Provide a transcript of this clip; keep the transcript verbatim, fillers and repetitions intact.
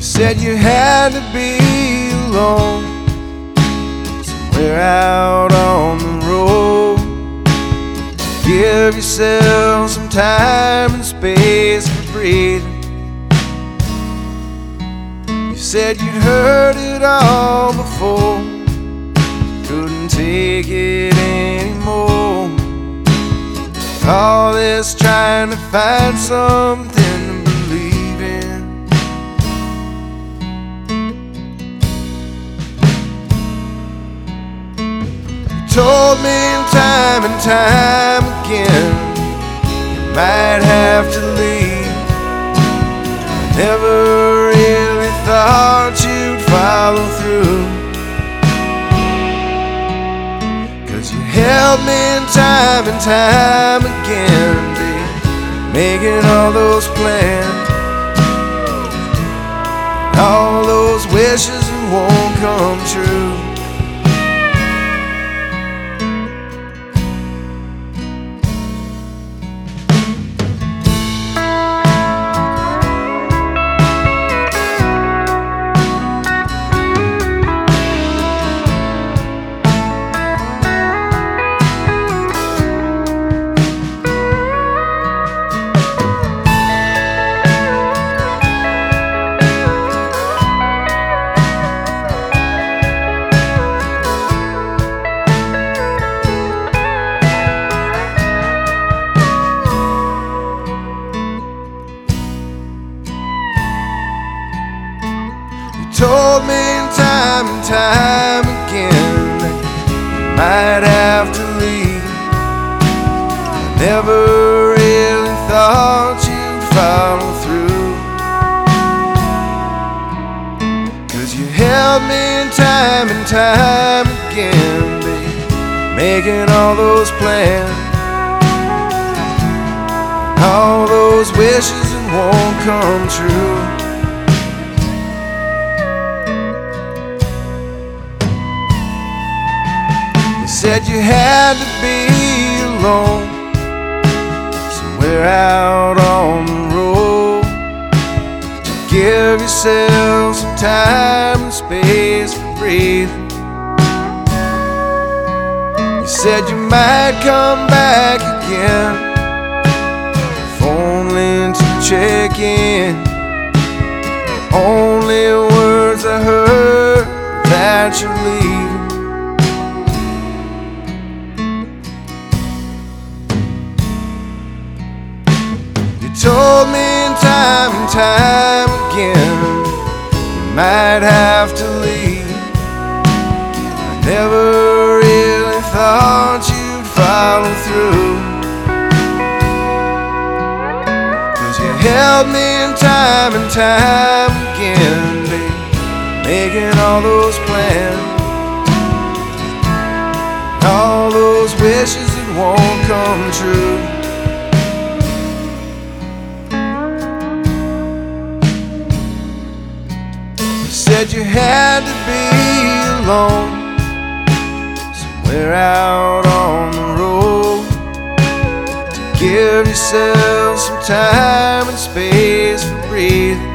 said you had to be alone, somewhere out on the road. Give yourself some time and space for breathing. You said you'd heard it all before, couldn't take it anymore. All this trying to find something to believe in. You told me time and time again you might have to leave. I never really thought you'd follow through, 'cause you held me in time and time again, babe, making all those plans, all those wishes that won't come true. Told me time and time again that you might have to leave. I never really thought you'd follow through, 'cause you held me in time and time again, babe, making all those plans, all those wishes that won't come true. Said you had to be alone, somewhere out on the road. Give yourself some time and space for breathing. You said you might come back again, if only to check in. Only words I heard that you're leaving. Told me time and time again you might have to leave. I never really thought you'd follow through, 'cause you held me in time and time again, babe, making all those plans, all those wishes that won't come true. Said you had to be alone, somewhere out on the road. To give yourself some time and space for breathing.